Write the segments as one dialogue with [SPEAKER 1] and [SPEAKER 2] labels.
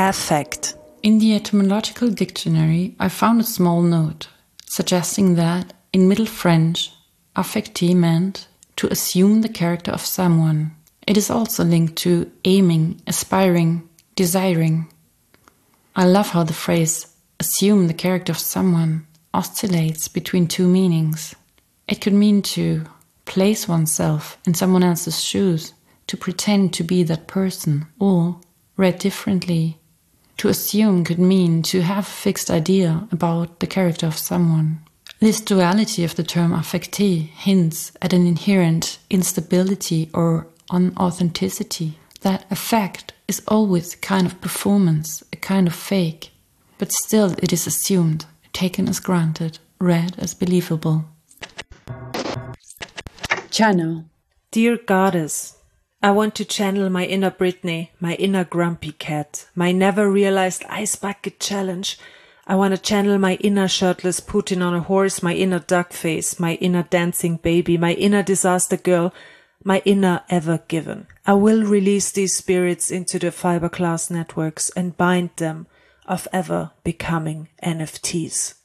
[SPEAKER 1] Affect.
[SPEAKER 2] In the etymological dictionary, I found a small note suggesting that in Middle French, affecter meant to assume the character of someone. It is also linked to aiming, aspiring, desiring. I love how the phrase assume the character of someone oscillates between two meanings. It could mean to place oneself in someone else's shoes, to pretend to be that person, or, read differently, to assume could mean to have a fixed idea about the character of someone. This duality of the term affecté hints at an inherent instability or unauthenticity. That affect is always a kind of performance, a kind of fake, but still it is assumed, taken as granted, read as believable.
[SPEAKER 3] Channel.
[SPEAKER 1] Dear Goddess, I want to channel my inner Britney, my inner grumpy cat, my never realized ice bucket challenge. I want to channel my inner shirtless Putin on a horse, my inner duck face, my inner dancing baby, my inner disaster girl, my inner ever given. I will release these spirits into the fiberglass networks and bind them of ever becoming NFTs.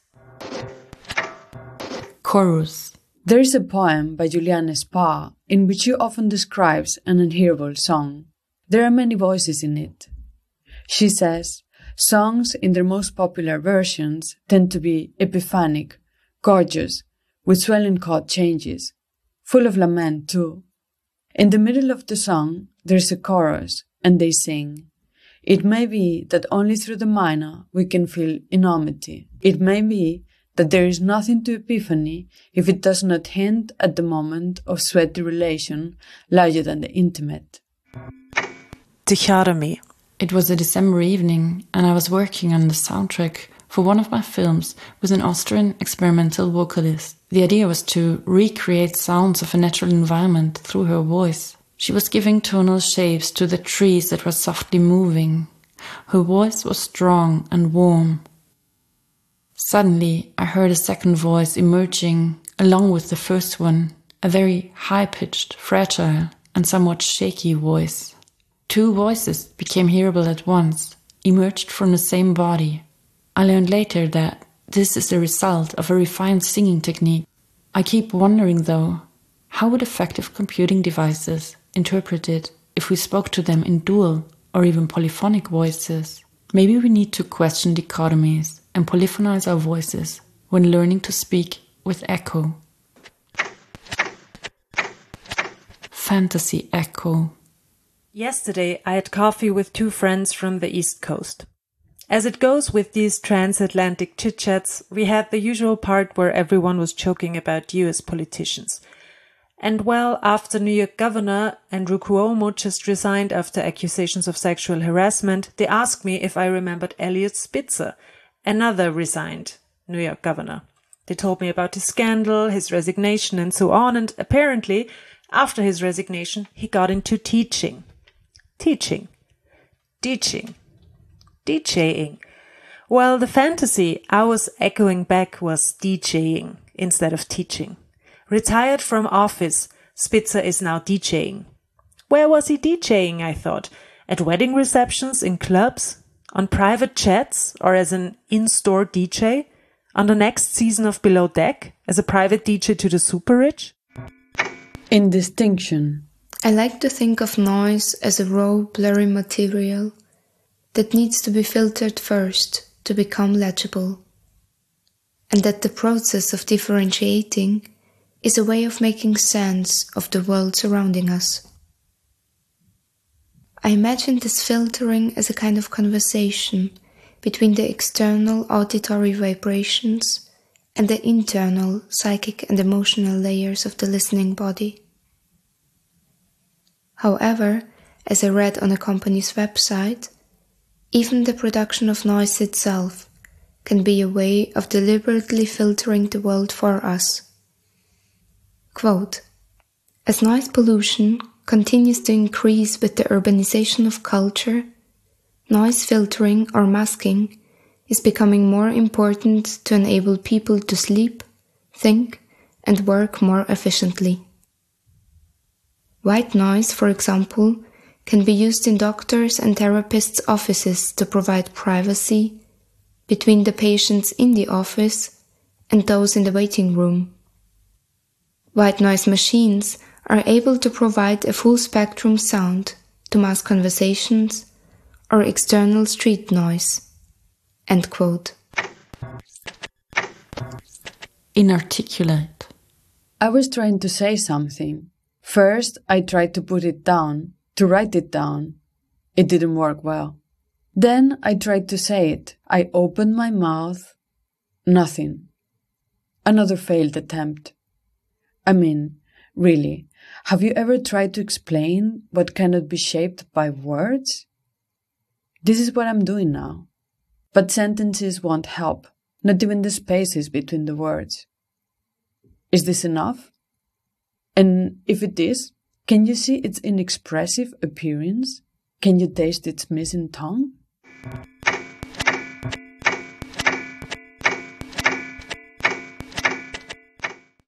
[SPEAKER 2] Chorus.
[SPEAKER 3] There is a poem by Juliane Spa in which she often describes an unhearable song. There are many voices in it. She says, songs in their most popular versions tend to be epiphanic, gorgeous, with swelling chord changes, full of lament too. In the middle of the song, there is a chorus, and they sing. It may be that only through the minor we can feel enormity. It may be that there is nothing to epiphany if it does not hint at the moment of sweaty relation larger than the intimate.
[SPEAKER 1] Dichotomy.
[SPEAKER 2] It was a December evening, and I was working on the soundtrack for one of my films with an Austrian experimental vocalist. The idea was to recreate sounds of a natural environment through her voice. She was giving tonal shapes to the trees that were softly moving. Her voice was strong and warm. Suddenly, I heard a second voice emerging along with the first one, a very high-pitched, fragile, and somewhat shaky voice. Two voices became hearable at once, emerged from the same body. I learned later that this is the result of a refined singing technique. I keep wondering, though, how would effective computing devices interpret it if we spoke to them in dual or even polyphonic voices? Maybe we need to question dichotomies and polyphonize our voices when learning to speak with echo. Fantasy echo.
[SPEAKER 1] Yesterday, I had coffee with two friends from the East Coast. As it goes with these transatlantic chit-chats, we had the usual part where everyone was joking about US politicians. And well, after New York Governor Andrew Cuomo just resigned after accusations of sexual harassment, they asked me if I remembered Eliot Spitzer, another resigned New York governor. They told me about his scandal, his resignation, and so on, and apparently, after his resignation, he got into teaching. DJing. Well, the fantasy I was echoing back was DJing instead of teaching. Retired from office, Spitzer is now DJing. Where was he DJing, I thought? At wedding receptions, in clubs, on private jets, or as an in-store DJ? On the next season of Below Deck, as a private DJ to the super rich?
[SPEAKER 3] In distinction.
[SPEAKER 4] I like to think of noise as a raw, blurry material that needs to be filtered first to become legible, and that the process of differentiating is a way of making sense of the world surrounding us. I imagine this filtering as a kind of conversation between the external auditory vibrations and the internal psychic and emotional layers of the listening body. However, as I read on a company's website, even the production of noise itself can be a way of deliberately filtering the world for us. Quote, as noise pollution continues to increase with the urbanization of culture, noise filtering or masking is becoming more important to enable people to sleep, think, and work more efficiently. White noise, for example, can be used in doctors' and therapists' offices to provide privacy between the patients in the office and those in the waiting room. White noise machines are able to provide a full-spectrum sound to mask conversations or external street noise." End quote.
[SPEAKER 2] Inarticulate.
[SPEAKER 3] I was trying to say something. First, I tried to put it down, to write it down. It didn't work well. Then I tried to say it. I opened my mouth. Nothing. Another failed attempt. I mean, really, have you ever tried to explain what cannot be shaped by words? This is what I'm doing now. But sentences won't help, not even the spaces between the words. Is this enough? And if it is, can you see its inexpressive appearance? Can you taste its missing tongue?